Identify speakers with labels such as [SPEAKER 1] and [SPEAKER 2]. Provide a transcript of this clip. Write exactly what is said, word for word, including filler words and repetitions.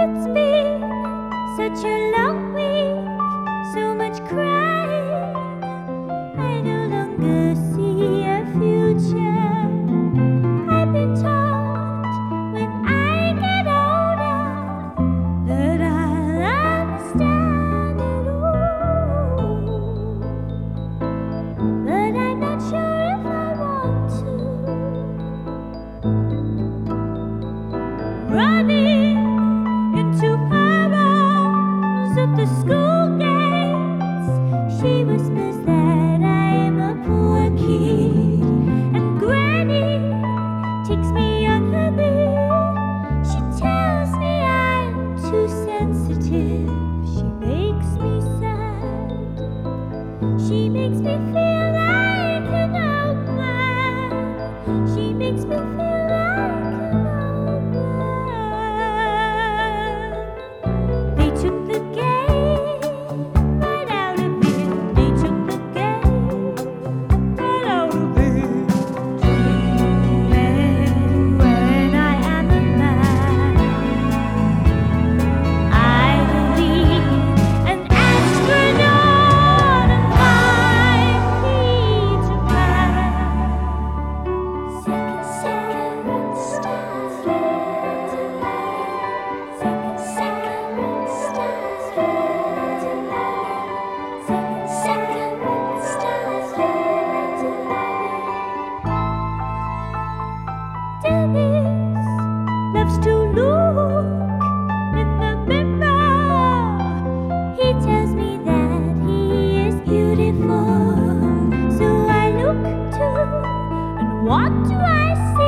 [SPEAKER 1] It's been such a long week, so much crying. I no longer see a future. I've been taught when I get older that I'll understand it all. But I'm not sure if I want to. Running into her arms at the school gates, she whispers that I'm a poor kid, and Granny takes me on her knee. She tells me I'm too sensitive. She makes me sad. She makes me feel like an old man. She makes me feel like an old man. They took the game right out of it. They took the game right out of it. Dreaming when I am a man, I will be an astronaut and find Peter Pan. Second, second stars, second, second stars, second, second stars. Dennis loves to look in the mirror. He tells me that he is beautiful, so I look too. And what do I say?